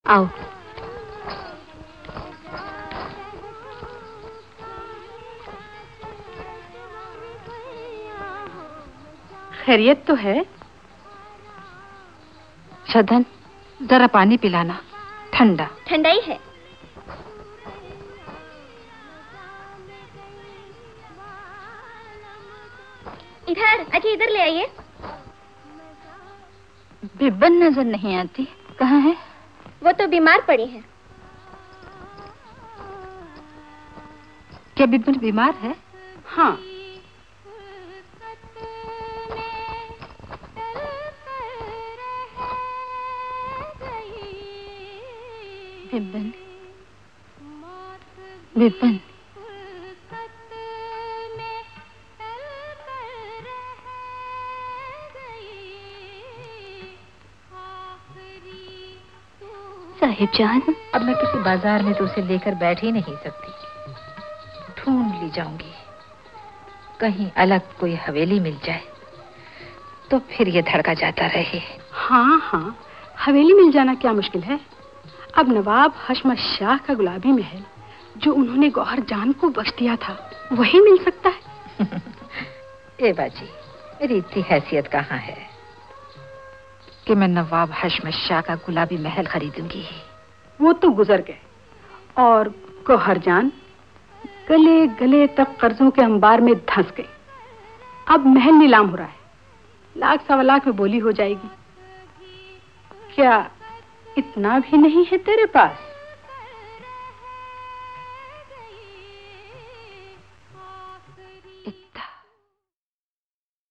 आओ। खैरियत तो है? शधन, जरा पानी पिलाना, ठंडा। ठंडा ही है। इधर, अजी इधर ले आइए। बिब्बन नजर नहीं आती, कहाँ है? वो तो बीमार पड़ी है। क्या बिब्बन बीमार है? हाँ। बिब्बन, बिब्बन। साहिब जान, अब मैं किसी बाजार में तो उसे लेकर बैठ ही नहीं सकती। ढूंढ ली जाऊंगी, कहीं अलग कोई हवेली मिल जाए तो फिर ये धड़का जाता रहे। हाँ हाँ, हवेली मिल जाना क्या मुश्किल है। अब नवाब हशमत शाह का गुलाबी महल जो उन्होंने गौहर जान को बख्श दिया था, वही मिल सकता है। ए बाजी, मेरी इतनी हैसियत कहाँ है कि मैं नवाब हशमत शाह का गुलाबी महल खरीदूंगी। वो तो गुजर गए, और गौहर जान गले गले तक कर्जों के अंबार में धंस गई। अब महल नीलाम हो रहा है, 1,00,000 में बोली हो जाएगी। क्या इतना भी नहीं है तेरे पास?